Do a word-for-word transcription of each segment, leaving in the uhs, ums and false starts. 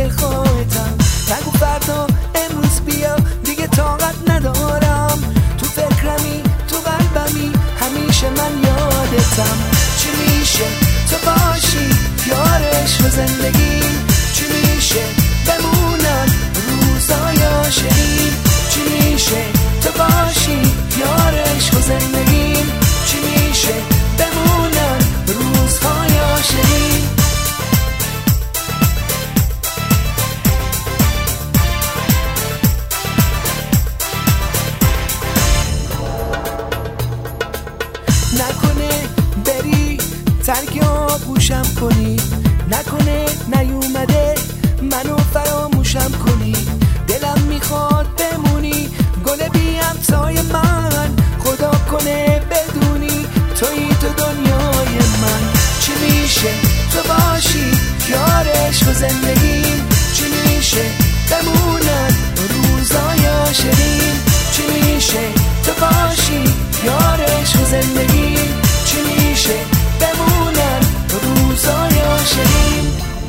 خاطر خواهتم. نگو فردا امروز بیا دیگه طاقت ندارم. تو فکرمی تو قلبمی همیشه من یادتم. چی میشه تو باشی یار عشق و زندگیم؟ چی میشه بمونن روزای عاشقیم؟ چی میشه تو باشی یار عشق و زندگیم؟ چی میشه بمونن روزهای عاشقیم؟ نکنه بری ترک آغوشم کنی، نکنه نیومده منو فراموشم کنی. دلم میخواد بمونی گل بی همتای من، خدا کنه بدونی تویی تو دنیای من. چی میشه تو باشی یار عشق و زندگیم؟ چی میشه بمونن روزای عاشقیم؟ چی میشه تو باشی یار عشق و زندگیم؟ چی میشه بمونن روزای عاشقیم؟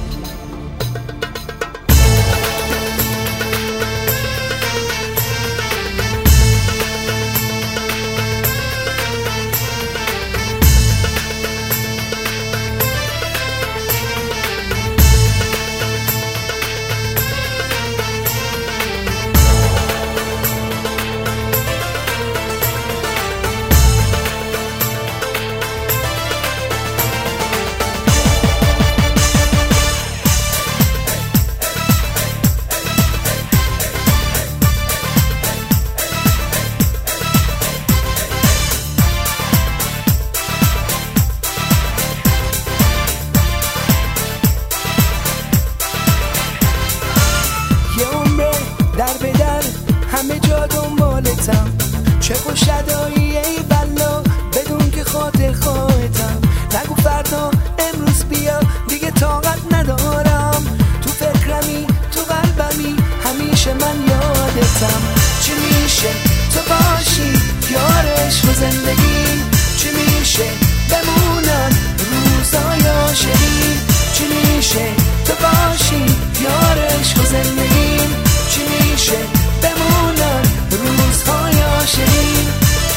در به در همه جا دنبالتم، چه خوش ادایی ای بلا بدون که خاطر خواهتم. نگو فردا امروز بیا دیگه طاقت ندارم. تو فکرمی تو قلبمی همیشه من یادتم. چی میشه تو باشی یار عشق و زندگی؟ چی میشه بمونن روزای عاشقی؟ چی میشه تو باشی یار عشق و زندگی؟ چی میشه بمونن روزهای عاشقی؟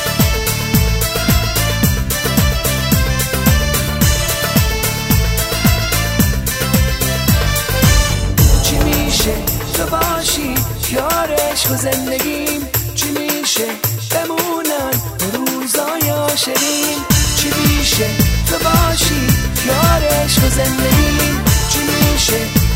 چی میشه تو باشی یار عشق و زندگیم؟ چی میشه بمونن روزهای عاشقیم؟ چی میشه تو باشی یار عشق و زندگیم؟ چی میشه